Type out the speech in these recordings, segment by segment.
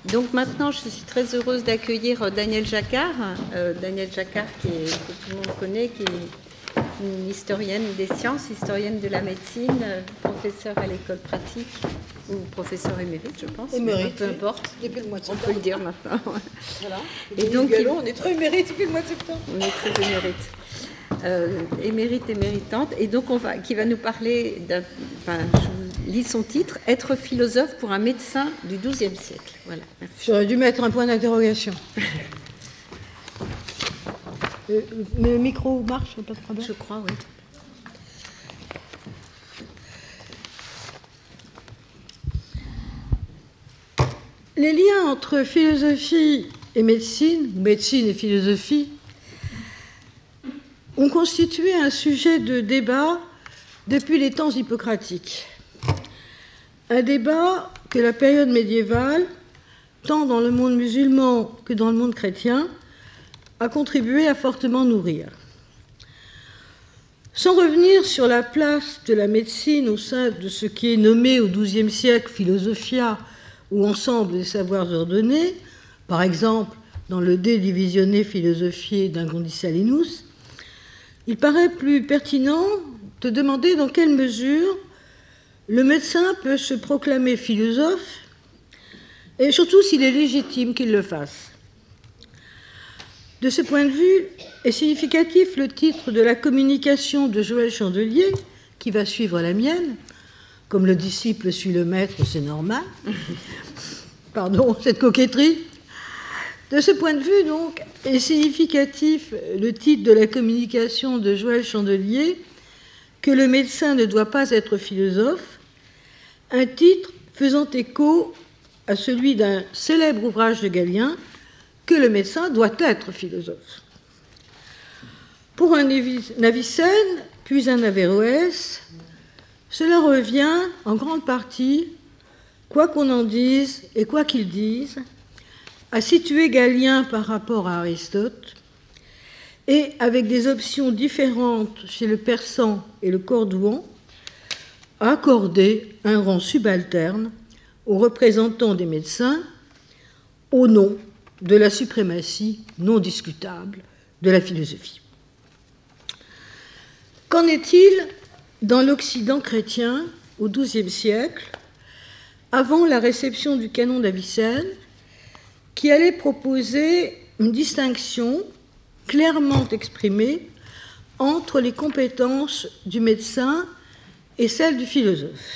Donc maintenant, je suis très heureuse d'accueillir Danielle Jacquard. Danielle Jacquard, que tout le monde connaît, qui est une historienne des sciences, historienne de la médecine, professeure à l'école pratique, ou professeur émérite, je pense. Émérite, peu importe. Depuis le mois de septembre. On peut le dire maintenant. Voilà. Et donc, on est très émérite depuis le mois de septembre. On est très émérite. Émérite et méritante. Et donc, qui va nous parler d'un... Enfin, je vous lis son titre, « Être philosophe pour un médecin du XIIe siècle ». Voilà, merci. J'aurais dû mettre un point d'interrogation. Mais le micro marche, pas de problème. Je crois, oui. Les liens entre philosophie et médecine, ou médecine et philosophie, ont constitué un sujet de débat depuis les temps hippocratiques. Un débat que la période médiévale, tant dans le monde musulman que dans le monde chrétien, a contribué à fortement nourrir. Sans revenir sur la place de la médecine au sein de ce qui est nommé au XIIe siècle philosophia, ou ensemble des savoirs ordonnés, par exemple dans le De Divisione Philosophiae d'Ingondisalinus, il paraît plus pertinent de demander dans quelle mesure le médecin peut se proclamer philosophe, et surtout s'il est légitime qu'il le fasse. De ce point de vue est significatif le titre de la communication de Joël Chandelier, qui va suivre la mienne. Comme le disciple suit le maître, c'est normal. Pardon, cette coquetterie. De ce point de vue, donc, est significatif le titre de la communication de Joël Chandelier, que le médecin ne doit pas être philosophe, un titre faisant écho à celui d'un célèbre ouvrage de Galien, que le médecin doit être philosophe. Pour un Navicène, puis un Averroès, cela revient en grande partie, quoi qu'on en dise et quoi qu'ils disent, à situer Galien par rapport à Aristote, et avec des options différentes chez le persan et le cordouan, à accorder un rang subalterne aux représentants des médecins au nom de la suprématie non discutable de la philosophie. Qu'en est-il dans l'Occident chrétien au XIIe siècle, avant la réception du canon d'Avicenne, qui allait proposer une distinction clairement exprimée entre les compétences du médecin et celles du philosophe?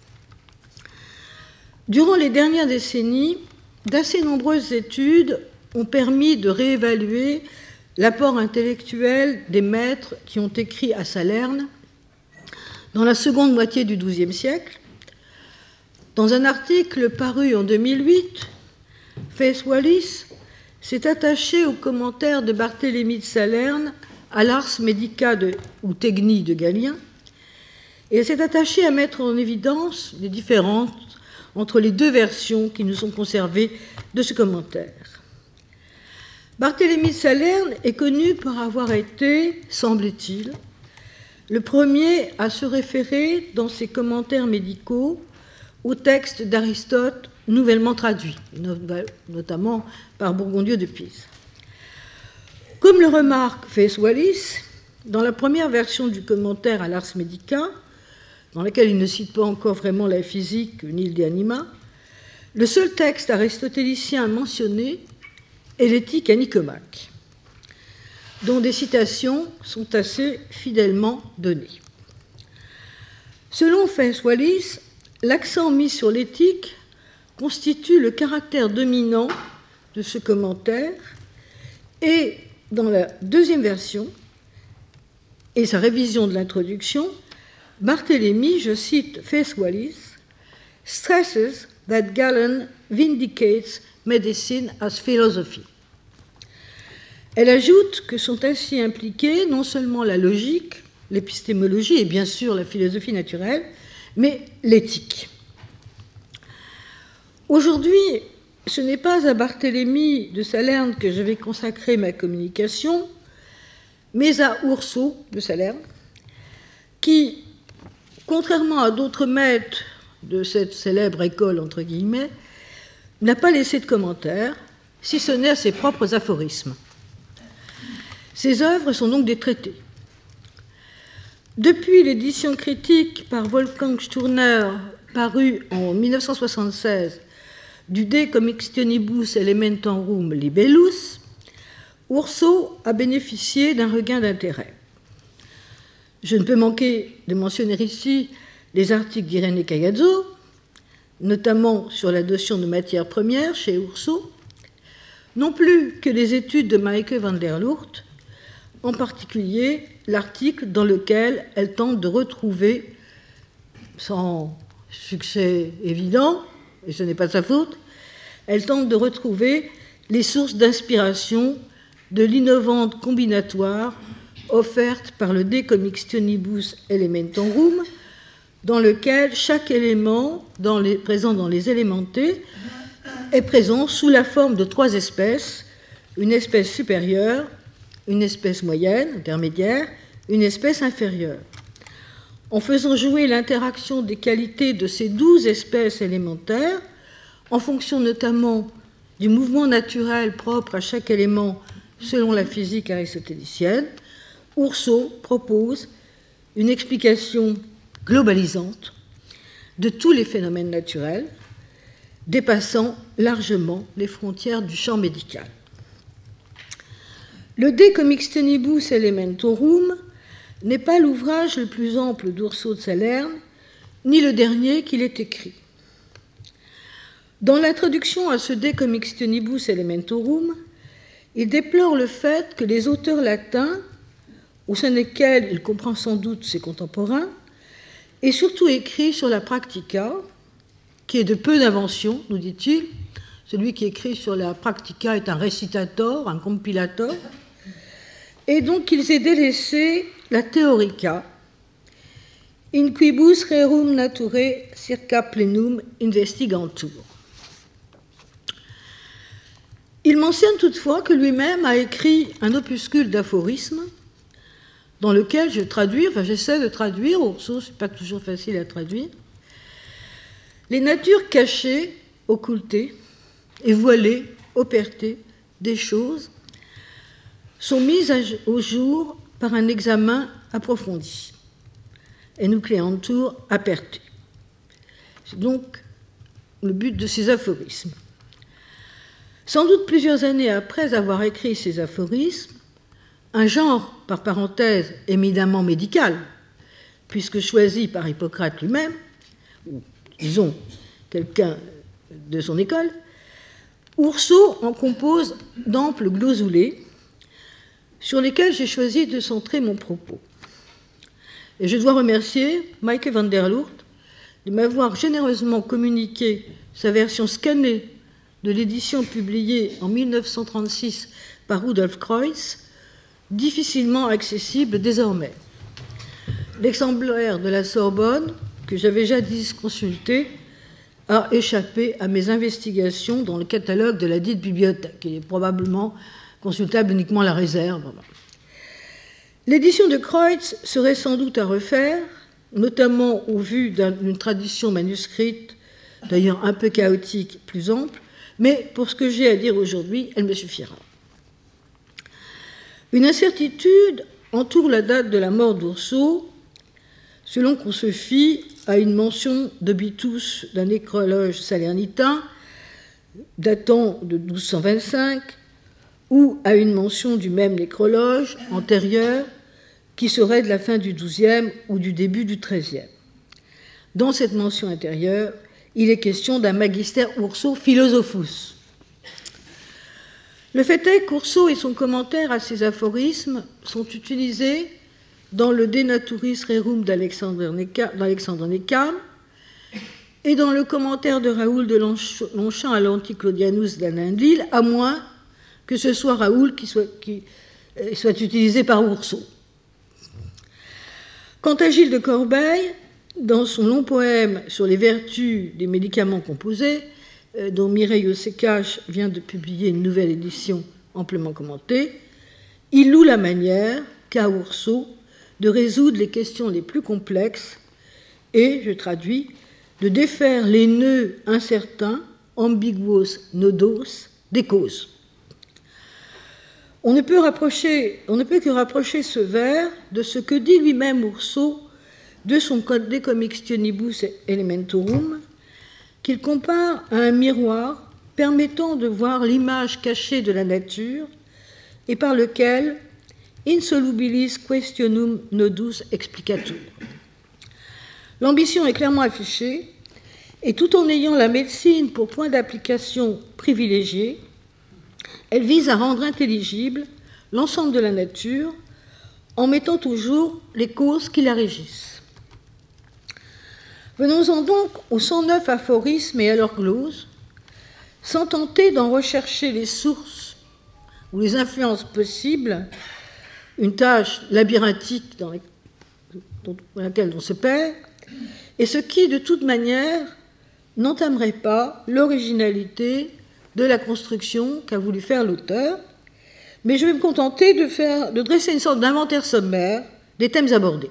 Durant les dernières décennies, d'assez nombreuses études ont permis de réévaluer l'apport intellectuel des maîtres qui ont écrit à Salerne dans la seconde moitié du XIIe siècle. Dans un article paru en 2008, Faith Wallis s'est attaché aux commentaires de Barthélemy de Salerne à l'Ars Medica ou Tegni de Galien, et elle s'est attachée à mettre en évidence les différences entre les deux versions qui nous sont conservées de ce commentaire. Barthélemy de Salerne est connu pour avoir été, semble-t-il, le premier à se référer dans ses commentaires médicaux au texte d'Aristote nouvellement traduit, notamment par Bourgondieu de Pise. Comme le remarque Faith Wallis, dans la première version du commentaire à l'Ars Medica, dans laquelle il ne cite pas encore vraiment la physique ni le de anima, le seul texte aristotélicien mentionné est l'éthique à Nicomaque, dont des citations sont assez fidèlement données. Selon Faith Wallis, l'accent mis sur l'éthique constitue le caractère dominant de ce commentaire, et dans la deuxième version et sa révision de l'introduction, Barthélemy, je cite Faith Wallis, stresses that Galen vindicates medicine as philosophy. Elle ajoute que sont ainsi impliquées non seulement la logique, l'épistémologie et bien sûr la philosophie naturelle, mais l'éthique. Aujourd'hui, ce n'est pas à Barthélemy de Salerne que je vais consacrer ma communication, mais à Urso de Salerne, qui, contrairement à d'autres maîtres de cette célèbre école, entre guillemets, n'a pas laissé de commentaires, si ce n'est à ses propres aphorismes. Ses œuvres sont donc des traités. Depuis l'édition critique par Wolfgang Sturner, parue en 1976, du De Comixtionibus Elementorum Libellus, Urso a bénéficié d'un regain d'intérêt. Je ne peux manquer de mentionner ici les articles d'Irene Caiazzo, notamment sur la notion de matière première chez Urso, non plus que les études de Maike van der Loort, en particulier l'article dans lequel elle tente de retrouver, sans succès évident, et ce n'est pas de sa faute, elle tente de retrouver les sources d'inspiration de l'innovante combinatoire offerte par le De Comixtionibus Elementorum, dans lequel chaque élément présent dans les élémentés est présent sous la forme de 3 espèces, une espèce supérieure, une espèce moyenne, intermédiaire, une espèce inférieure. En faisant jouer l'interaction des qualités de ces 12 espèces élémentaires, en fonction notamment du mouvement naturel propre à chaque élément selon la physique aristotélicienne, Urso propose une explication globalisante de tous les phénomènes naturels, dépassant largement les frontières du champ médical. Le De Comixtionibus Elementorum n'est pas l'ouvrage le plus ample d'Urso de Salerne, ni le dernier qu'il ait écrit. Dans l'introduction à ce De Comixtionibus Elementorum, il déplore le fait que les auteurs latins, au sein desquels il comprend sans doute ses contemporains, aient surtout écrit sur la practica, qui est de peu d'invention, nous dit-il. Celui qui écrit sur la practica est un récitator, un compilator, et donc ils aient délaissé la theorica, in quibus rerum naturae circa plenum investigantur. Il mentionne toutefois que lui-même a écrit un opuscule d'aphorismes dans lequel j'essaie de traduire, Urso, ce n'est pas toujours facile à traduire, les natures cachées, occultées et voilées, opertées des choses sont mises au jour par un examen approfondi, enucleantur aperte. C'est donc le but de ces aphorismes. Sans doute plusieurs années après avoir écrit ces aphorismes, un genre, par parenthèse, éminemment médical, puisque choisi par Hippocrate lui-même, ou disons quelqu'un de son école, Urso en compose d'amples glossolets sur lesquels j'ai choisi de centrer mon propos. Et je dois remercier Maike van der Loort de m'avoir généreusement communiqué sa version scannée de l'édition publiée en 1936 par Rudolf Kreutz, difficilement accessible désormais. L'exemplaire de la Sorbonne, que j'avais jadis consulté, a échappé à mes investigations dans le catalogue de la dite bibliothèque. Il est probablement consultable uniquement à la réserve. L'édition de Kreutz serait sans doute à refaire, notamment au vu d'une tradition manuscrite, d'ailleurs un peu chaotique, plus ample, mais pour ce que j'ai à dire aujourd'hui, elle me suffira. Une incertitude entoure la date de la mort d'Urso, selon qu'on se fie à une mention d'Obitus d'un nécrologe salernitain datant de 1225 ou à une mention du même nécrologe antérieur qui serait de la fin du XIIe ou du début du XIIIe. Dans cette mention intérieure, il est question d'un magister Urso philosophus. Le fait est qu'Urso et son commentaire à ces aphorismes sont utilisés dans le De Naturis Rerum d'Alexandre Neckam et dans le commentaire de Raoul de Longchamp à l'Anticlodianus d'Alain de Lille, à moins que ce soit Raoul qui soit utilisé par Urso. Quant à Gilles de Corbeil, dans son long poème sur les vertus des médicaments composés, dont Mireille Osekache vient de publier une nouvelle édition amplement commentée, il loue la manière qu'a Urso de résoudre les questions les plus complexes et, je traduis, de défaire les nœuds incertains ambiguos nodos, des causes. On ne peut que rapprocher ce vers de ce que dit lui-même Urso de son De Commixtionibus Elementorum, qu'il compare à un miroir permettant de voir l'image cachée de la nature et par lequel insolubilis questionum nodus explicatur. L'ambition est clairement affichée, et tout en ayant la médecine pour point d'application privilégié, elle vise à rendre intelligible l'ensemble de la nature en mettant toujours les causes qui la régissent. Venons-en donc aux 109 aphorismes et à leurs gloses, sans tenter d'en rechercher les sources ou les influences possibles, une tâche labyrinthique dans laquelle on se perd, et ce qui, de toute manière, n'entamerait pas l'originalité de la construction qu'a voulu faire l'auteur, mais je vais me contenter de dresser une sorte d'inventaire sommaire des thèmes abordés.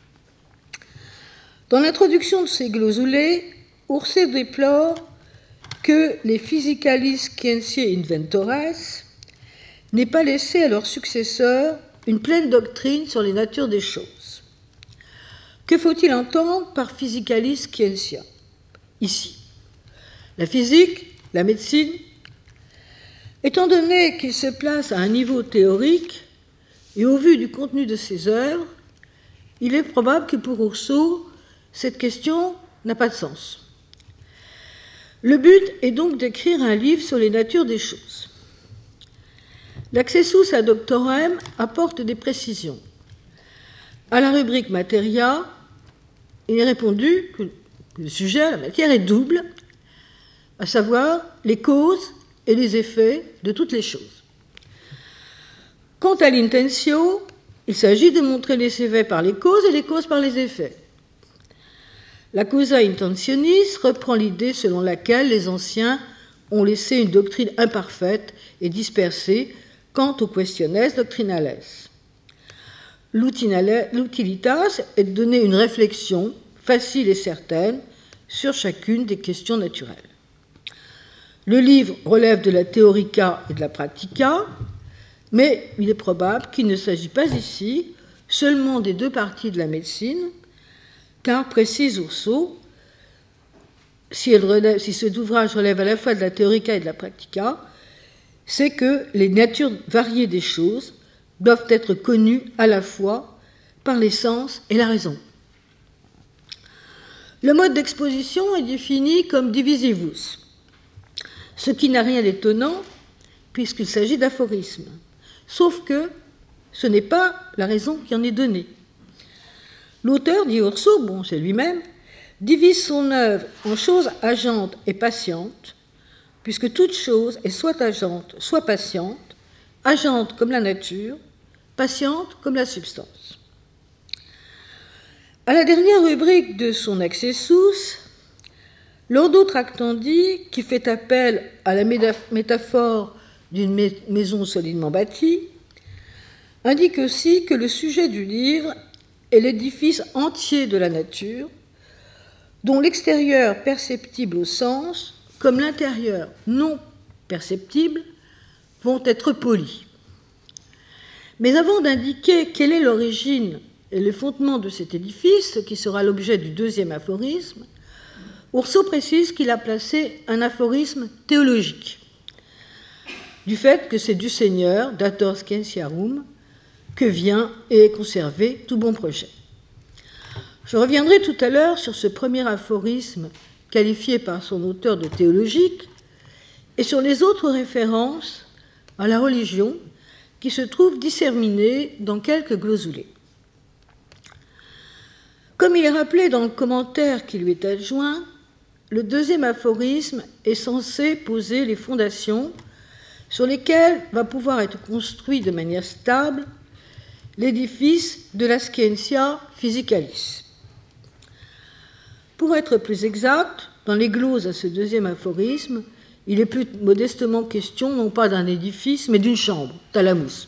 Dans l'introduction de ces glosulae, Urso déplore que les Physicalis Scientiae Inventores n'aient pas laissé à leurs successeurs une pleine doctrine sur les natures des choses. Que faut-il entendre par Physicalis Scientia ici? La physique, la médecine. Étant donné qu'il se place à un niveau théorique, et au vu du contenu de ses œuvres, il est probable que pour Urso, cette question n'a pas de sens. Le but est donc d'écrire un livre sur les natures des choses. L'Accessus ad Doctorem apporte des précisions. À la rubrique Materia, il est répondu que le sujet, la matière, est double, à savoir les causes et les effets de toutes les choses. Quant à l'intentio, il s'agit de montrer les effets par les causes et les causes par les effets. La causa intentionis reprend l'idée selon laquelle les anciens ont laissé une doctrine imparfaite et dispersée quant aux questiones doctrinales. L'utilitas est de donner une réflexion facile et certaine sur chacune des questions naturelles. Le livre relève de la théorica et de la practica, mais il est probable qu'il ne s'agit pas ici seulement des deux parties de la médecine, car, précise Urso, si cet ouvrage relève à la fois de la théorica et de la practica, c'est que les natures variées des choses doivent être connues à la fois par les sens et la raison. Le mode d'exposition est défini comme divisivus, ce qui n'a rien d'étonnant puisqu'il s'agit d'aphorismes, sauf que ce n'est pas la raison qui en est donnée. L'auteur, dit Urso, c'est lui-même, divise son œuvre en choses agentes et patientes, puisque toute chose est soit agente, soit patiente, agente comme la nature, patiente comme la substance. À la dernière rubrique de son Accessus, l'Ordo Tractandi, qui fait appel à la métaphore d'une maison solidement bâtie, indique aussi que le sujet du livre est l'édifice entier de la nature, dont l'extérieur perceptible au sens, comme l'intérieur non perceptible, vont être polis. Mais avant d'indiquer quelle est l'origine et le fondement de cet édifice, ce qui sera l'objet du deuxième aphorisme, Urso précise qu'il a placé un aphorisme théologique, du fait que c'est du Seigneur, dator scientiarum, que vient et est conservé tout bon projet. Je reviendrai tout à l'heure sur ce premier aphorisme qualifié par son auteur de théologique et sur les autres références à la religion qui se trouvent disséminées dans quelques glosulae. Comme il est rappelé dans le commentaire qui lui est adjoint, le deuxième aphorisme est censé poser les fondations sur lesquelles va pouvoir être construit de manière stable l'édifice de la Scientia Physicalis. Pour être plus exact, dans les gloses à ce deuxième aphorisme, il est plus modestement question non pas d'un édifice, mais d'une chambre, thalamus.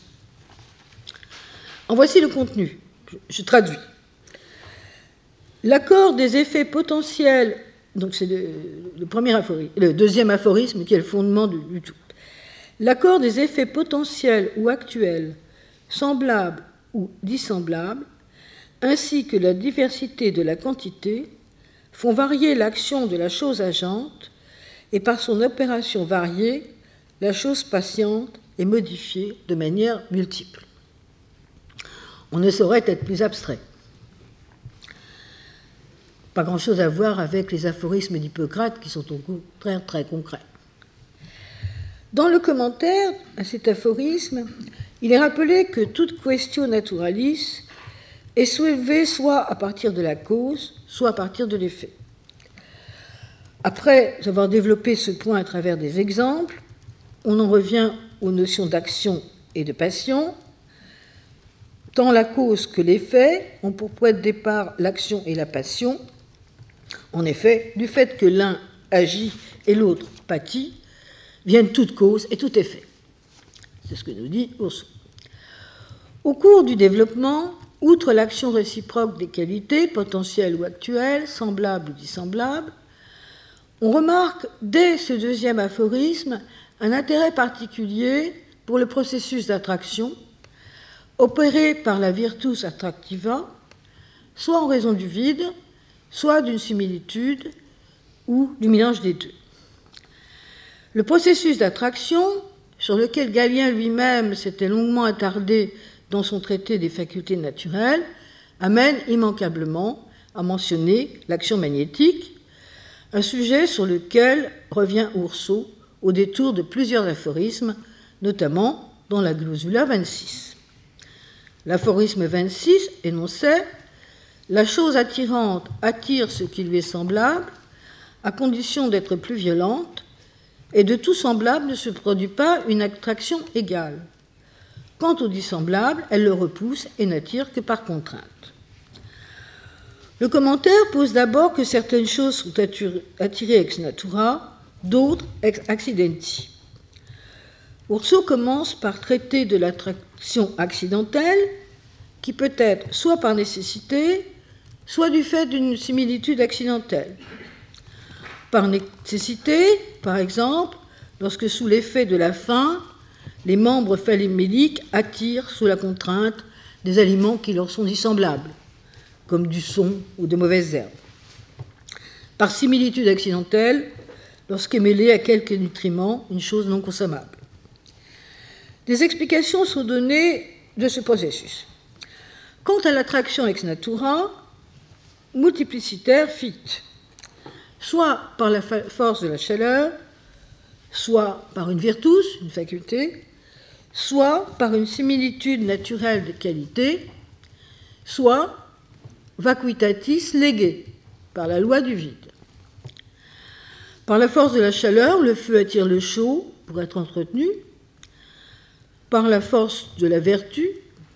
En voici le contenu, je traduis. L'accord des effets potentiels Donc c'est le deuxième aphorisme qui est le fondement du tout. L'accord des effets potentiels ou actuels, semblables ou dissemblables, ainsi que la diversité de la quantité, font varier l'action de la chose agente et par son opération variée, la chose patiente est modifiée de manière multiple. On ne saurait être plus abstrait. Pas grand-chose à voir avec les aphorismes d'Hippocrate qui sont au contraire très concrets. Dans le commentaire à cet aphorisme, il est rappelé que toute question naturalis est soulevée soit à partir de la cause, soit à partir de l'effet. Après avoir développé ce point à travers des exemples, on en revient aux notions d'action et de passion. Tant la cause que l'effet ont pour point de départ l'action et la passion. En effet, du fait que l'un agit et l'autre pâtit, viennent toute cause et tout effet. C'est ce que nous dit Rousseau. Au cours du développement, outre l'action réciproque des qualités, potentielles ou actuelles, semblables ou dissemblables, on remarque dès ce deuxième aphorisme un intérêt particulier pour le processus d'attraction, opéré par la virtus attractiva, soit en raison du vide, soit d'une similitude ou du mélange des deux. Le processus d'attraction, sur lequel Galien lui-même s'était longuement attardé dans son traité des facultés naturelles, amène immanquablement à mentionner l'action magnétique, un sujet sur lequel revient Rousseau au détour de plusieurs aphorismes, notamment dans la Glosula 26. L'aphorisme 26 énonçait « La chose attirante attire ce qui lui est semblable, à condition d'être plus violente, et de tout semblable ne se produit pas une attraction égale. Quant au dissemblable, elle le repousse et n'attire que par contrainte. » Le commentaire pose d'abord que certaines choses sont attirées ex natura, d'autres ex accidenti. Rousseau commence par traiter de l'attraction accidentelle, qui peut être soit par nécessité, soit du fait d'une similitude accidentelle. Par nécessité, par exemple, lorsque sous l'effet de la faim, les membres phalléméliques attirent sous la contrainte des aliments qui leur sont dissemblables, comme du son ou de mauvaises herbes. Par similitude accidentelle, lorsqu'est mêlée à quelques nutriments une chose non consommable. Des explications sont données de ce processus. Quant à l'attraction ex natura, multiplicitaire fit, soit par la force de la chaleur, soit par une virtus, une faculté, soit par une similitude naturelle de qualité, soit vacuitatis lege, par la loi du vide. Par la force de la chaleur, le feu attire le chaud pour être entretenu. Par la force de la vertu,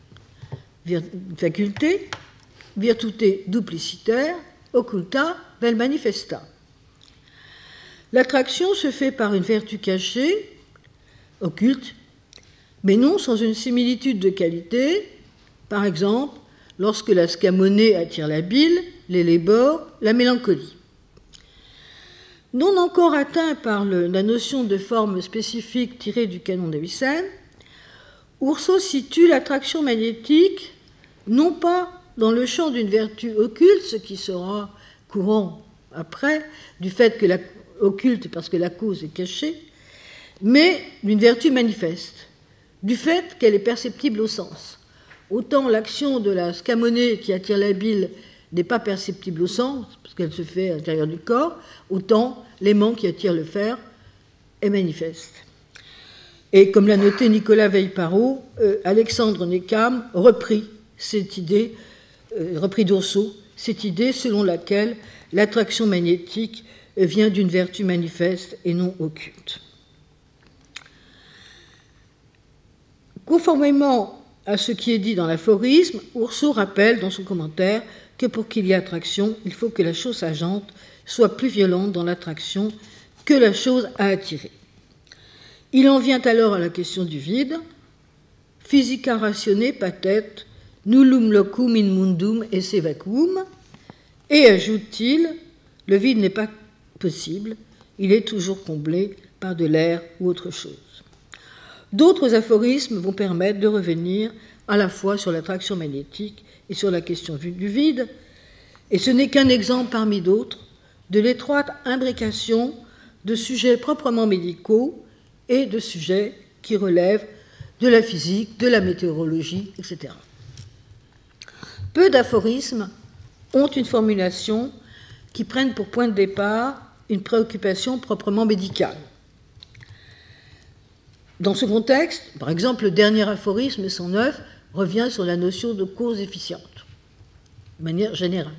faculté, virtute duplicitaire, occulta vel manifesta. L'attraction se fait par une vertu cachée, occulte, mais non sans une similitude de qualité, par exemple, lorsque la scamonée attire la bile, l'élébore, la mélancolie. Non encore atteint par la notion de forme spécifique tirée du canon d'Avicenne, Rousseau situe l'attraction magnétique non pas dans le champ d'une vertu occulte, ce qui sera courant après, du fait que occulte parce que la cause est cachée, mais d'une vertu manifeste, du fait qu'elle est perceptible au sens. Autant l'action de la scamonée qui attire la bile n'est pas perceptible au sens, parce qu'elle se fait à l'intérieur du corps, autant l'aimant qui attire le fer est manifeste. Et comme l'a noté Nicolas Veille-Parot, Alexandre Neckham reprit d'Rousseau cette idée selon laquelle l'attraction magnétique vient d'une vertu manifeste et non occulte. Conformément à ce qui est dit dans l'aphorisme, Rousseau rappelle dans son commentaire que pour qu'il y ait attraction, il faut que la chose agente soit plus violente dans l'attraction que la chose à attirer. Il en vient alors à la question du vide. Physica ratione patet nullum locum in mundum esse vacuum. Et ajoute-t-il, le vide n'est pas possible, il est toujours comblé par de l'air ou autre chose. D'autres aphorismes vont permettre de revenir à la fois sur l'attraction magnétique et sur la question du vide, et ce n'est qu'un exemple parmi d'autres de l'étroite imbrication de sujets proprement médicaux et de sujets qui relèvent de la physique, de la météorologie, etc. Peu d'aphorismes ont une formulation qui prenne pour point de départ une préoccupation proprement médicale. Dans ce contexte, par exemple, le dernier aphorisme 109 revient sur la notion de cause efficiente, de manière générale.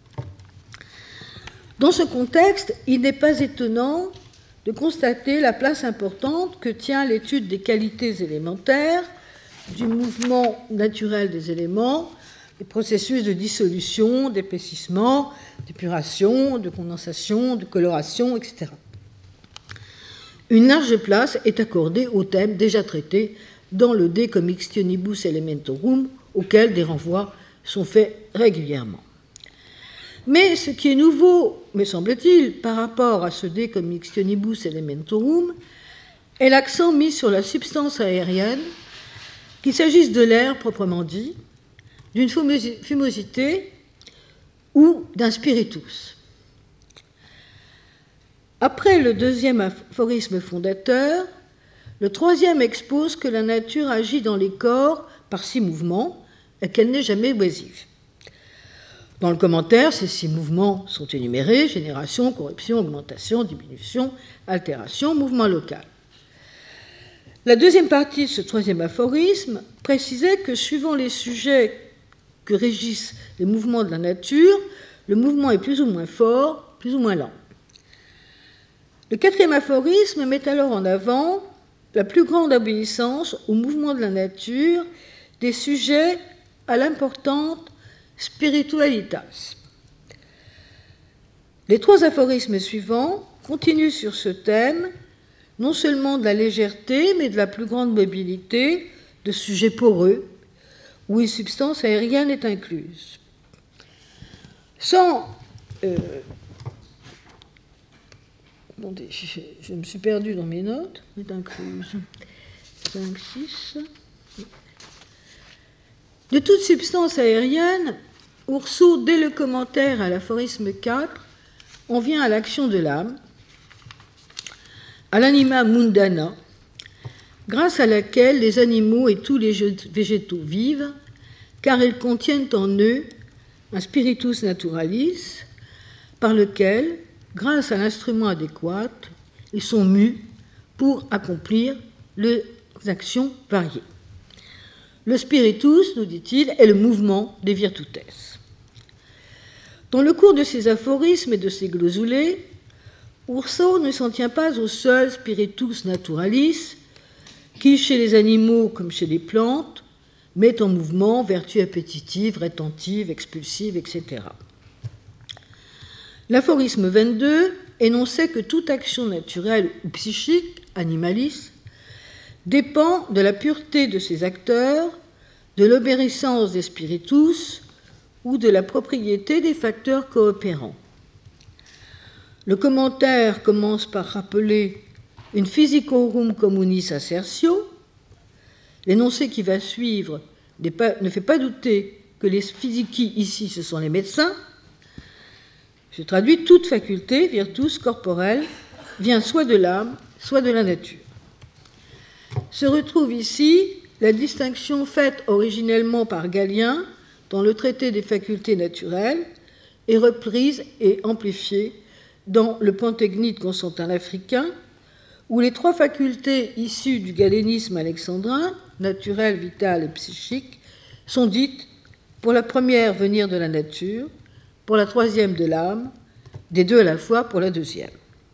Dans ce contexte, il n'est pas étonnant de constater la place importante que tient l'étude des qualités élémentaires, du mouvement naturel des éléments, des processus de dissolution, d'épaississement, d'épuration, de condensation, de coloration, etc. Une large place est accordée aux thèmes déjà traités dans le De Commixtionibus Elementorum, auquel des renvois sont faits régulièrement. Mais ce qui est nouveau, me semble-t-il, par rapport à ce De Commixtionibus Elementorum, est l'accent mis sur la substance aérienne, qu'il s'agisse de l'air proprement dit, d'une fumosité ou d'un spiritus. Après le deuxième aphorisme fondateur, le troisième expose que la nature agit dans les corps par 6 mouvements et qu'elle n'est jamais oisive. Dans le commentaire, ces 6 mouvements sont énumérés: génération, corruption, augmentation, diminution, altération, mouvement local. La deuxième partie de ce troisième aphorisme précisait que suivant les sujets que régissent les mouvements de la nature, le mouvement est plus ou moins fort, plus ou moins lent. Le quatrième aphorisme met alors en avant la plus grande obéissance au mouvement de la nature des sujets à l'importante spiritualitas. Les 3 aphorismes suivants continuent sur ce thème, non seulement de la légèreté, mais de la plus grande mobilité de sujets poreux, où une substance aérienne est incluse. Sans... attendez, je me suis perdue dans mes notes. Est incluse. 5, 6... De toute substance aérienne, Rousseau, dès le commentaire à l'aphorisme 4, on vient à l'action de l'âme, à l'anima mundana, grâce à laquelle les animaux et tous les végétaux vivent, car ils contiennent en eux un spiritus naturalis, par lequel, grâce à l'instrument adéquat, ils sont mus pour accomplir les actions variées. Le spiritus, nous dit-il, est le mouvement des virtutes. Dans le cours de ces aphorismes et de ces glossolées, Rousseau ne s'en tient pas au seul spiritus naturalis, qui, chez les animaux comme chez les plantes, met en mouvement vertus appétitives, rétentives, expulsives, etc. L'aphorisme 22 énonçait que toute action naturelle ou psychique, animalis, dépend de la pureté de ses acteurs, de l'obéissance des spiritus ou de la propriété des facteurs coopérants. Le commentaire commence par rappeler une physicorum communis assertio. L'énoncé qui va suivre ne fait pas douter que les physici ici, ce sont les médecins. Je traduis: toute faculté, virtus corporelle, vient soit de l'âme, soit de la nature. Se retrouve ici la distinction faite originellement par Galien dans le traité des facultés naturelles et reprise et amplifiée dans le Pantechnie de Constantin l'Africain, où les 3 facultés issues du galénisme alexandrin, naturelle, vitale et psychique, sont dites pour la première venir de la nature, pour la troisième de l'âme, des 2 à la fois pour la deuxième.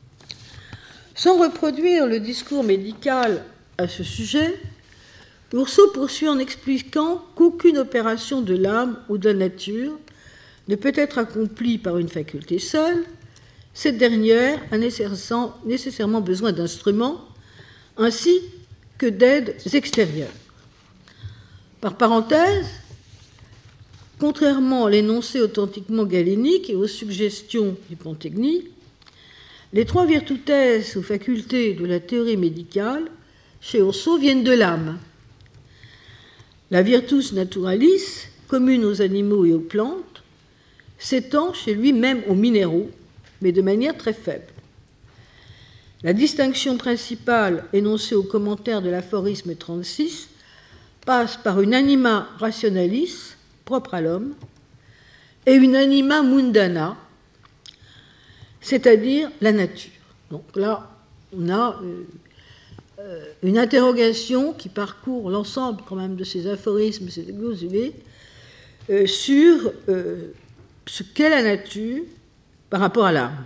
Sans reproduire le discours médical à ce sujet, Rousseau poursuit en expliquant qu'aucune opération de l'âme ou de la nature ne peut être accomplie par une faculté seule. Cette dernière a nécessairement besoin d'instruments ainsi que d'aides extérieures. Par parenthèse, contrairement à l'énoncé authentiquement galénique et aux suggestions du Pantechnie, Les 3 virtutes ou facultés de la théorie médicale, chez Urso, viennent de l'âme. La virtus naturalis, commune aux animaux et aux plantes, s'étend chez lui même aux minéraux, mais de manière très faible. La distinction principale énoncée au commentaire de l'aphorisme 36 passe par une anima rationalis, propre à l'homme, et une anima mundana, c'est-à-dire la nature. Donc là, on a une interrogation qui parcourt l'ensemble quand même de ces aphorismes, ces glosés, sur ce qu'est la nature par rapport à l'âme,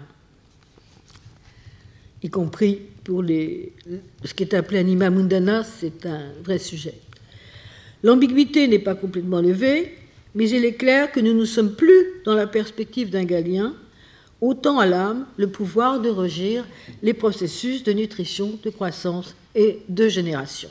y compris pour ce qui est appelé anima mundana, c'est un vrai sujet. L'ambiguïté n'est pas complètement levée, mais il est clair que nous ne sommes plus dans la perspective d'un Galien, autant à l'âme le pouvoir de régir les processus de nutrition, de croissance et de génération.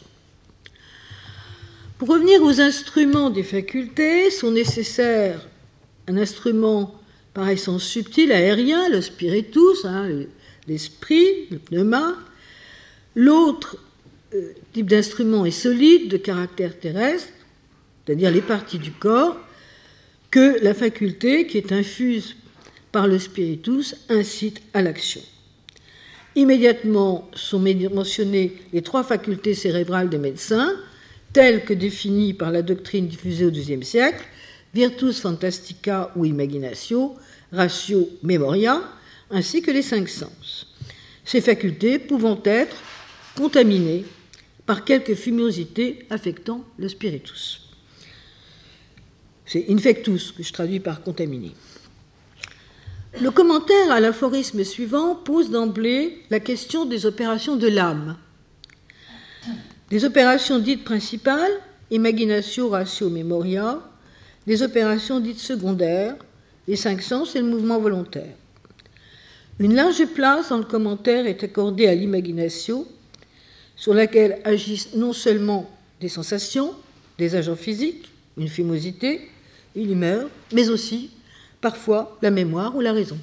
Pour revenir aux instruments des facultés, sont nécessaires un instrument par essence subtil, aérien, le spiritus, l'esprit, le pneuma. L'autre type d'instrument est solide, de caractère terrestre, c'est-à-dire les parties du corps, que la faculté, qui est infuse par le spiritus, incite à l'action. Immédiatement sont mentionnées les 3 facultés cérébrales des médecins, telles que définies par la doctrine diffusée au XIIe siècle, virtus fantastica ou imaginatio, ratio memoria, ainsi que les 5 sens. Ces facultés pouvant être contaminées par quelque fumosité affectant le spiritus. C'est infectus que je traduis par contaminé. Le commentaire à l'aphorisme suivant pose d'emblée la question des opérations de l'âme. Les opérations dites principales, imaginatio, ratio, memoria, les opérations dites secondaires, les 5 sens et le mouvement volontaire. Une large place dans le commentaire est accordée à l'imaginatio, sur laquelle agissent non seulement des sensations, des agents physiques, une fumosité, une humeur, mais aussi, parfois, la mémoire ou la raison.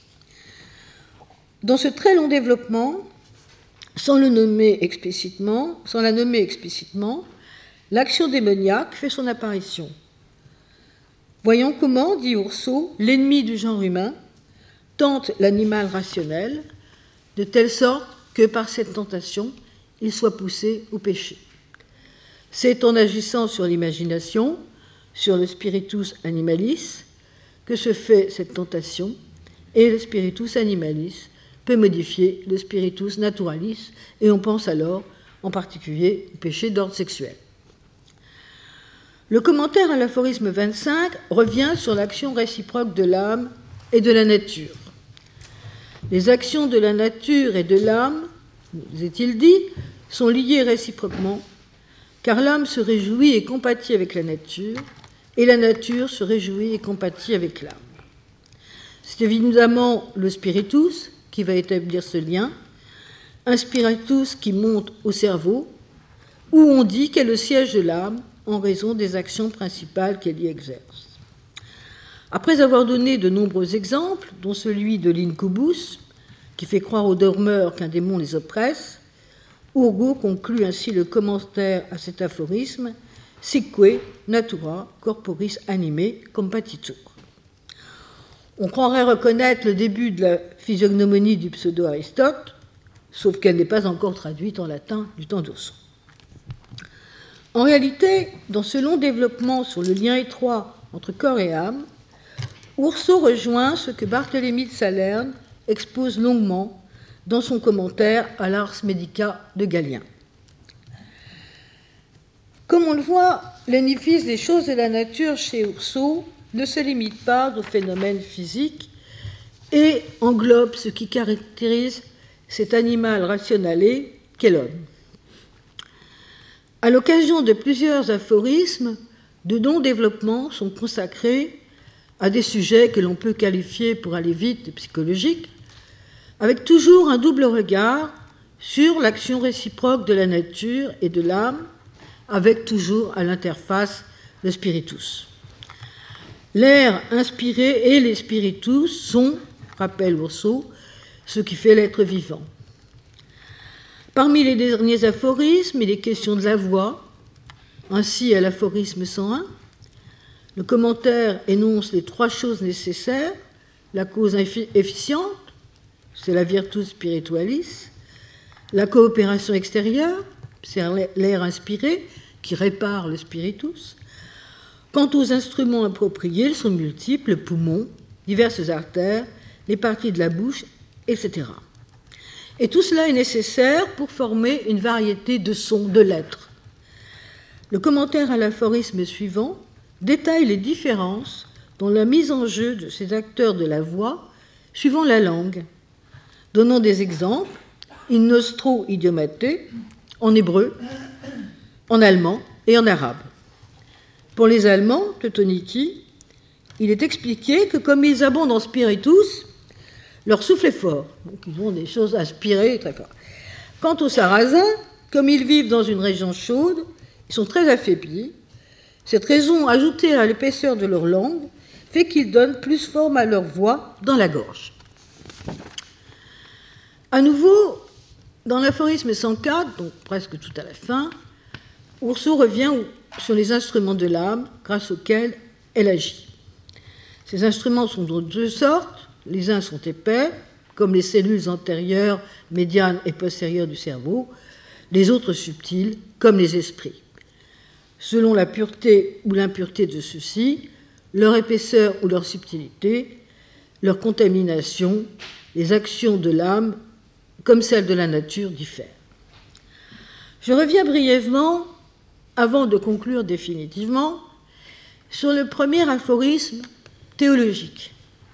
Dans ce très long développement, sans la nommer explicitement, l'action démoniaque fait son apparition. Voyons comment, dit Urso, l'ennemi du genre humain tente l'animal rationnel, de telle sorte que par cette tentation, il soit poussé au péché. C'est en agissant sur l'imagination, sur le spiritus animalis, que se fait cette tentation, et le spiritus animalis peut modifier le spiritus naturalis, et on pense alors en particulier au péché d'ordre sexuel. Le commentaire à l'aphorisme 25 revient sur l'action réciproque de l'âme et de la nature. Les actions de la nature et de l'âme, nous est-il dit, sont liées réciproquement, car l'âme se réjouit et compatit avec la nature, et la nature se réjouit et compatit avec l'âme. C'est évidemment le spiritus qui va établir ce lien, un spiritus qui monte au cerveau, où on dit qu'est le siège de l'âme en raison des actions principales qu'elle y exerce. Après avoir donné de nombreux exemples, dont celui de l'incubus, qui fait croire aux dormeurs qu'un démon les oppresse, Urgo conclut ainsi le commentaire à cet aphorisme « Sique natura corporis anime compatitur ». On croirait reconnaître le début de la physiognomonie du pseudo-Aristote, sauf qu'elle n'est pas encore traduite en latin du temps d'Urso. En réalité, dans ce long développement sur le lien étroit entre corps et âme, Urso rejoint ce que Barthélemy de Salerne expose longuement dans son commentaire à l'Ars Medica de Galien. Comme on le voit, l'édifice des choses de la nature chez Urso ne se limite pas aux phénomènes physiques et englobe ce qui caractérise cet animal rationnel qu'est l'homme. À l'occasion de plusieurs aphorismes, de non-développement sont consacrés à des sujets que l'on peut qualifier, pour aller vite, de psychologiques, avec toujours un double regard sur l'action réciproque de la nature et de l'âme, avec toujours à l'interface le spiritus. L'air inspiré et les spiritus sont, rappelle Urso, ce qui fait l'être vivant. Parmi les derniers aphorismes, il est question de la voix. Ainsi, à l'aphorisme 101, le commentaire énonce les 3 choses nécessaires: la cause efficiente, c'est la virtus spiritualis; la coopération extérieure, c'est l'air inspiré qui répare le spiritus. Quant aux instruments appropriés, ils sont multiples: le poumon, diverses artères, les parties de la bouche, etc. Et tout cela est nécessaire pour former une variété de sons, de lettres. Le commentaire à l'aphorisme suivant détaille les différences dans la mise en jeu de ces acteurs de la voix suivant la langue, donnant des exemples: in nostro idiomate, en hébreu, en allemand et en arabe. Pour les Allemands, Teutoniki, il est expliqué que comme ils abondent en spiritus, leur souffle est fort. Donc ils ont des choses aspirées très fort. Quant aux Sarrasins, comme ils vivent dans une région chaude, ils sont très affaiblis. Cette raison, ajoutée à l'épaisseur de leur langue, fait qu'ils donnent plus forme à leur voix dans la gorge. À nouveau, dans l'aphorisme 104, donc presque tout à la fin, Rousseau revient sur les instruments de l'âme grâce auxquels elle agit. Ces instruments sont de 2 sortes. Les uns sont épais, comme les cellules antérieures, médianes et postérieures du cerveau. Les autres subtils, comme les esprits. Selon la pureté ou l'impureté de ceux-ci, leur épaisseur ou leur subtilité, leur contamination, les actions de l'âme, comme celles de la nature, diffèrent. Je reviens brièvement, avant de conclure définitivement, sur le premier aphorisme théologique.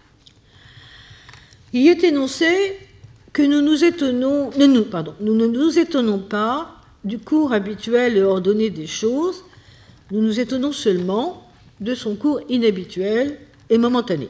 Il y est énoncé que nous ne nous étonnons pas du cours habituel et ordonné des choses, nous nous étonnons seulement de son cours inhabituel et momentané.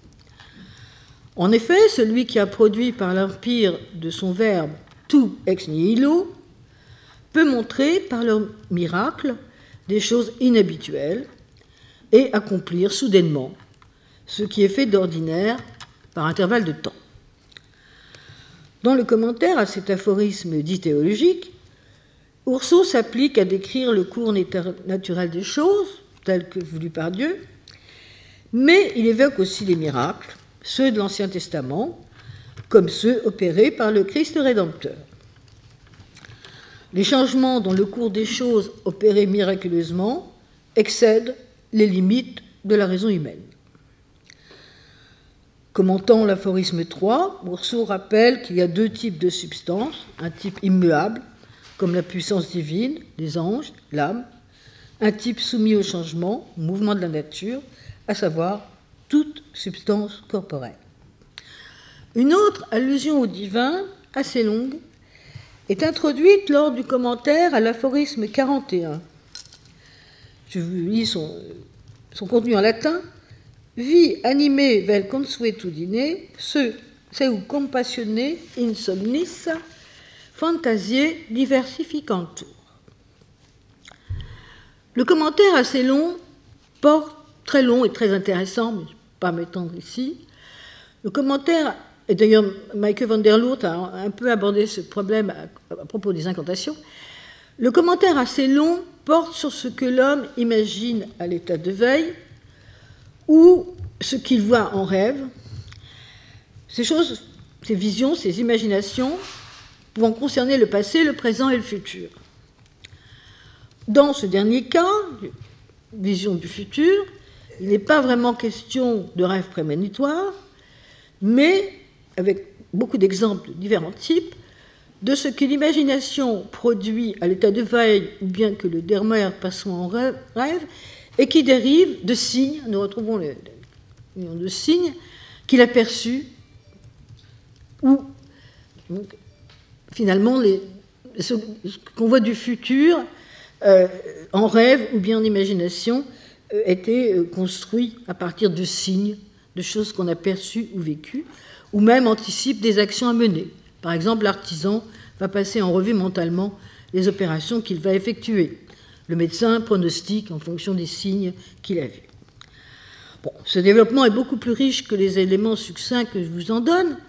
En effet, celui qui a produit par l'empire de son verbe tout ex nihilo peut montrer par leur miracle des choses inhabituelles et accomplir soudainement ce qui est fait d'ordinaire par intervalle de temps. Dans le commentaire à cet aphorisme dit théologique, Rousseau s'applique à décrire le cours naturel des choses, tel que voulu par Dieu, mais il évoque aussi les miracles, ceux de l'Ancien Testament, comme ceux opérés par le Christ Rédempteur. Les changements dans le cours des choses opérés miraculeusement excèdent les limites de la raison humaine. Commentant l'aphorisme 3, Rousseau rappelle qu'il y a 2 types de substances, un type immuable, comme la puissance divine, les anges, l'âme, un type soumis au changement, au mouvement de la nature, à savoir toute substance corporelle. Une autre allusion au divin, assez longue, est introduite lors du commentaire à l'aphorisme 41. Je vous lis son contenu en latin. Vi anime vel consuetudine, seu compassione insomnis, fantasiae diversificantur. Le commentaire assez long porte, très long et très intéressant, mais je ne vais pas m'étendre ici. Le commentaire, et d'ailleurs Maike van der Loort a un peu abordé ce problème à propos des incantations, le commentaire assez long porte sur ce que l'homme imagine à l'état de veille ou ce qu'il voit en rêve. Ces choses, ces visions, ces imaginations pouvant concerner le passé, le présent et le futur. Dans ce dernier cas, vision du futur, il n'est pas vraiment question de rêve prémonitoire, mais, avec beaucoup d'exemples de différents types, de ce que l'imagination produit à l'état de veille, ou bien que le dermère passant en rêve, et qui dérive de signes, nous retrouvons le million de signes, qu'il a perçus, ou donc, finalement ce qu'on voit du futur en rêve ou bien en imagination était construit à partir de signes, de choses qu'on a perçues ou vécues, ou même anticipe des actions à mener. Par exemple, l'artisan va passer en revue mentalement les opérations qu'il va effectuer. Le médecin pronostique en fonction des signes qu'il a vus. Bon, ce développement est beaucoup plus riche que les éléments succincts que je vous en donne.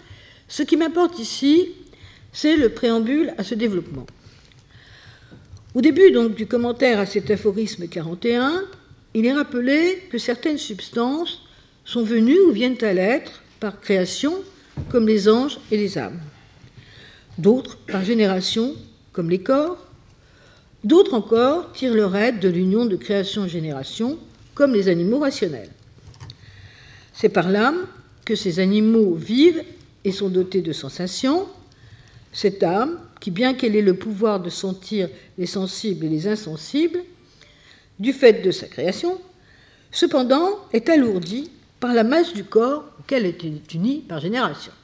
Ce qui m'importe ici, c'est le préambule à ce développement. Au début donc du commentaire à cet aphorisme 41, il est rappelé que certaines substances sont venues ou viennent à l'être par création, comme les anges et les âmes. D'autres par génération, comme les corps. D'autres encore tirent leur aide de l'union de création-génération, comme les animaux rationnels. C'est par l'âme que ces animaux vivent et sont dotés de sensations. Cette âme, qui bien qu'elle ait le pouvoir de sentir les sensibles et les insensibles, du fait de sa création, cependant est alourdie par la masse du corps auquel elle est unie par génération.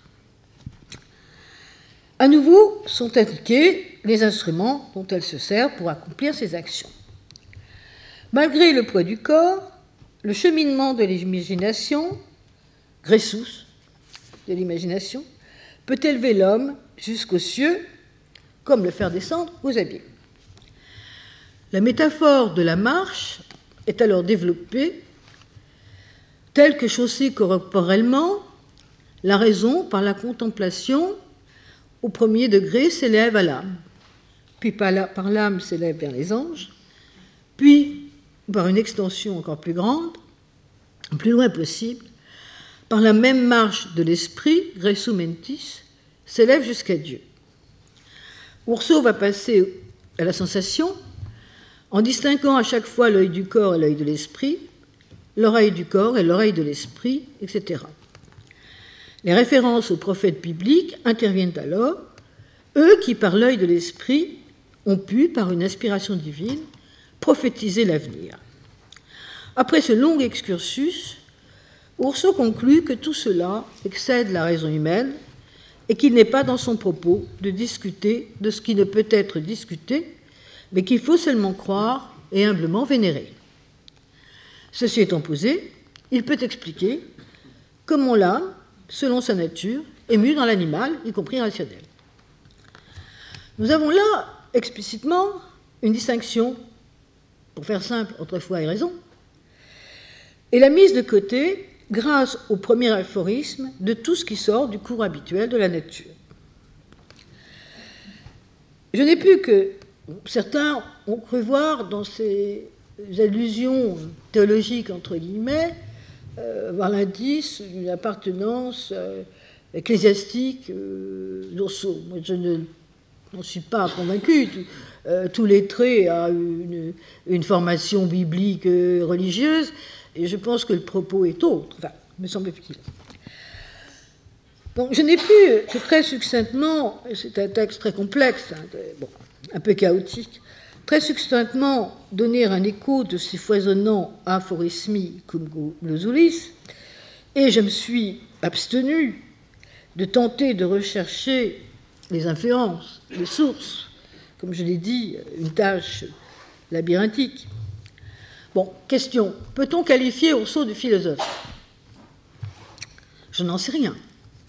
À nouveau sont indiqués les instruments dont elle se sert pour accomplir ses actions. Malgré le poids du corps, le cheminement de l'imagination, gressus de l'imagination, peut élever l'homme jusqu'aux cieux, comme le faire descendre aux abîmes. La métaphore de la marche est alors développée telle que chaussée corporellement, la raison, par la contemplation, au premier degré, s'élève à l'âme, puis par l'âme s'élève vers les anges, puis, par une extension encore plus grande, le plus loin possible, par la même marche de l'esprit, gressus mentis, s'élève jusqu'à Dieu. Rousseau va passer à la sensation en distinguant à chaque fois l'œil du corps et l'œil de l'esprit, l'oreille du corps et l'oreille de l'esprit, etc. Les références aux prophètes bibliques interviennent alors, eux qui, par l'œil de l'esprit, ont pu, par une inspiration divine, prophétiser l'avenir. Après ce long excursus, Rousseau conclut que tout cela excède la raison humaine et qu'il n'est pas dans son propos de discuter de ce qui ne peut être discuté, mais qu'il faut seulement croire et humblement vénérer. Ceci étant posé, il peut expliquer comment l'âme, selon sa nature, est mue dans l'animal, y compris rationnel. Nous avons là explicitement une distinction, pour faire simple, entre foi et raison, et la mise de côté, grâce au premier aphorisme, de tout ce qui sort du cours habituel de la nature. Je n'ai pu que, certains ont cru voir dans ces allusions théologiques, entre guillemets, voir l'indice d'une appartenance ecclésiastique d'Rousseau. Moi, je n'en suis pas convaincu. Tout lettré a une formation biblique religieuse, et je pense que le propos est autre, enfin, me semble-t-il. Donc, je n'ai pu que très succinctement, c'est un texte très complexe, un peu chaotique, très succinctement donner un écho de ces foisonnants aphorismi cum glosulis, et je me suis abstenu de tenter de rechercher les inférences, les sources, comme je l'ai dit, une tâche labyrinthique. Bon, question, peut-on qualifier Rousseau de philosophe ? Je n'en sais rien.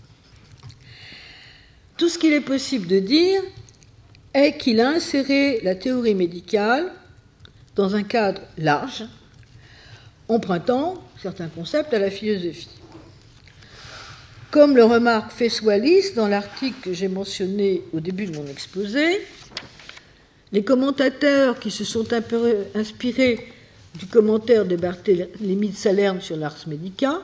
Tout ce qu'il est possible de dire est qu'il a inséré la théorie médicale dans un cadre large, empruntant certains concepts à la philosophie. Comme le remarque Fessoalis dans l'article que j'ai mentionné au début de mon exposé, les commentateurs qui se sont inspirés du commentaire de Barthélemy de Salerne sur l'Ars Medica,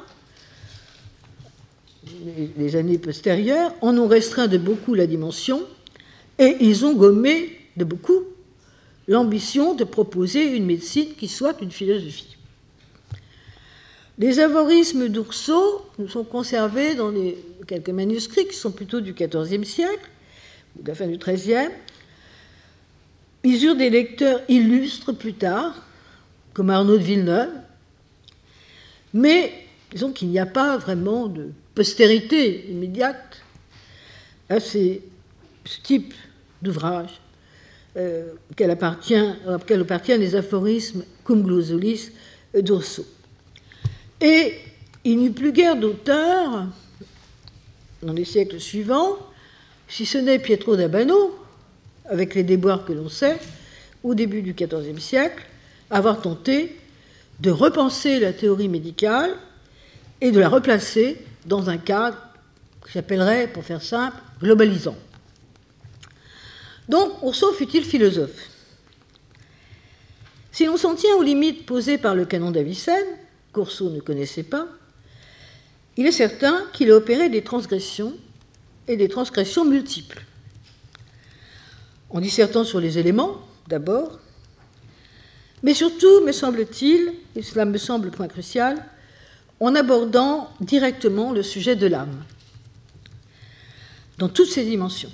les années postérieures, en ont restreint de beaucoup la dimension et ils ont gommé de beaucoup l'ambition de proposer une médecine qui soit une philosophie. Les aphorismes d'Rousseau nous sont conservés dans quelques manuscrits qui sont plutôt du XIVe siècle, ou de la fin du XIIIe. Ils eurent des lecteurs illustres plus tard, comme Arnaud de Villeneuve, mais disons qu'il n'y a pas vraiment de postérité immédiate à ce type d'ouvrage auquel appartiennent les aphorismes cum glosulis d'Rousseau. Et il n'y eut plus guère d'auteurs dans les siècles suivants, si ce n'est Pietro d'Abano, avec les déboires que l'on sait, au début du XIVe siècle, avoir tenté de repenser la théorie médicale et de la replacer dans un cadre que j'appellerais, pour faire simple, globalisant. Donc, Rousseau fut-il philosophe? Si l'on s'en tient aux limites posées par le canon d'Avicenne, que Rousseau ne connaissait pas, il est certain qu'il a opéré des transgressions, et des transgressions multiples. En dissertant sur les éléments, d'abord, mais surtout, me semble-t-il, et cela me semble le point crucial, en abordant directement le sujet de l'âme, dans toutes ses dimensions.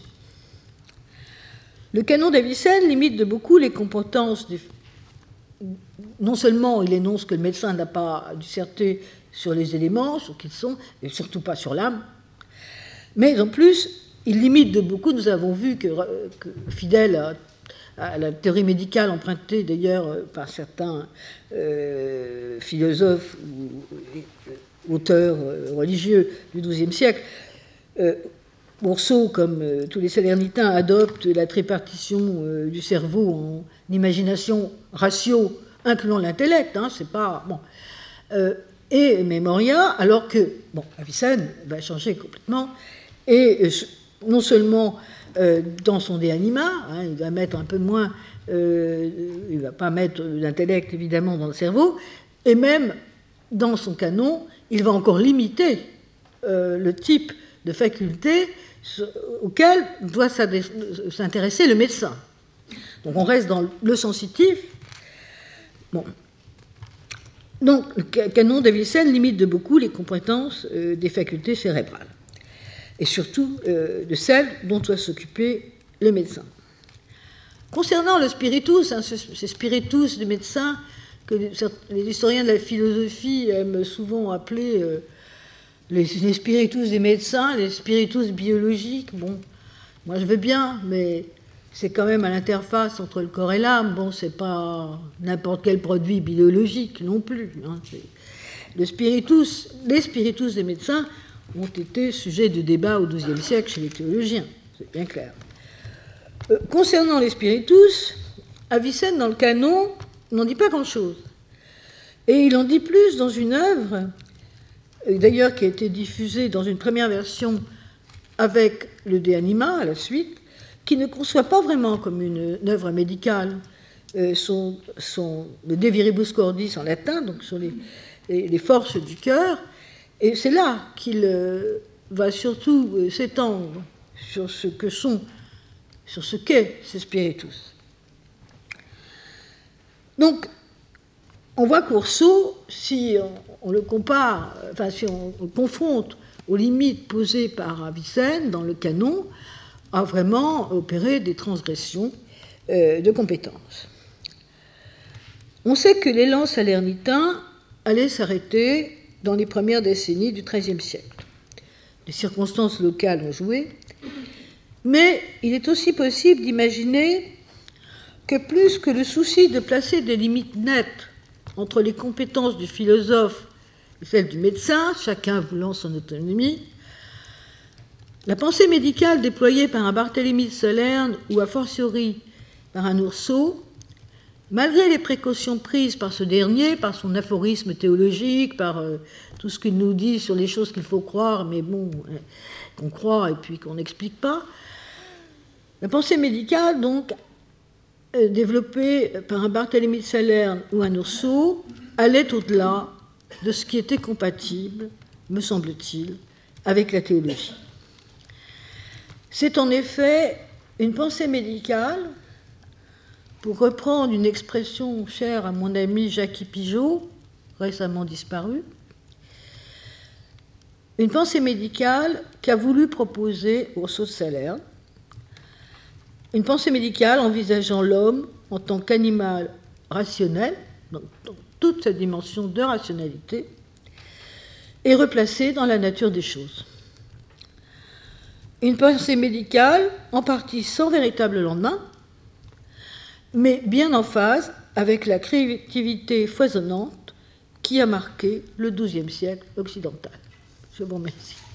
Le canon d'Avicenne limite de beaucoup les compétences du... Non seulement il énonce que le médecin n'a pas disserté sur les éléments, sur qui ils sont, et surtout pas sur l'âme, mais en plus, il limite de beaucoup. Nous avons vu que fidèle à la théorie médicale empruntée d'ailleurs par certains philosophes ou auteurs religieux du XIIe siècle, Rousseau, comme tous les salernitains, adopte la tripartition du cerveau en imagination, ratio, incluant l'intellect. C'est pas bon. Et Memoria, alors que Avicenne va changer complètement. Et non seulement dans son De Anima, il va mettre un peu moins, il ne va pas mettre l'intellect évidemment dans le cerveau, et même dans son canon, il va encore limiter le type de faculté auquel doit s'intéresser le médecin. Donc on reste dans le sensitif. Bon. Donc le canon d'Avicenne limite de beaucoup les compétences des facultés cérébrales, et surtout de celles dont doit s'occuper le médecin. Concernant le spiritus, ces spiritus du médecin que les historiens de la philosophie aiment souvent appeler les spiritus des médecins, les spiritus biologiques, moi je veux bien, mais c'est quand même à l'interface entre le corps et l'âme, c'est pas n'importe quel produit biologique non plus. Les spiritus des médecins ont été sujets de débat au XIIe siècle chez les théologiens, c'est bien clair. Concernant les spiritus, Avicenne, dans le canon, n'en dit pas grand-chose. Et il en dit plus dans une œuvre, d'ailleurs qui a été diffusée dans une première version avec le De Anima à la suite, qui ne conçoit pas vraiment comme une œuvre médicale, le De Viribus Cordis en latin, donc sur les forces du cœur. Et c'est là qu'il va surtout s'étendre sur ce qu'est ce spiritus. Donc, on voit que Rousseau, si on le compare, si on le confronte aux limites posées par Avicenne dans le canon, a vraiment opéré des transgressions de compétences. On sait que l'élan salernitain allait s'arrêter dans les premières décennies du XIIIe siècle. Les circonstances locales ont joué, mais il est aussi possible d'imaginer que plus que le souci de placer des limites nettes entre les compétences du philosophe et celles du médecin, chacun voulant son autonomie, la pensée médicale déployée par un Barthélemy de Salerne ou a fortiori par un Rousseau, malgré les précautions prises par ce dernier, par son aphorisme théologique, par tout ce qu'il nous dit sur les choses qu'il faut croire, mais qu'on croit et puis qu'on n'explique pas, la pensée médicale, donc, développée par un Barthélemy de Salerne ou un Rousseau, allait au-delà de ce qui était compatible, me semble-t-il, avec la théologie. C'est en effet une pensée médicale, pour reprendre une expression chère à mon ami Jacques Pigeot, récemment disparu, une pensée médicale qu'a voulu proposer Rousseau de Salerne, une pensée médicale envisageant l'homme en tant qu'animal rationnel, donc dans toute sa dimension de rationalité, et replacé dans la nature des choses. Une pensée médicale, en partie sans véritable lendemain, mais bien en phase avec la créativité foisonnante qui a marqué le XIIe siècle occidental. Je vous remercie.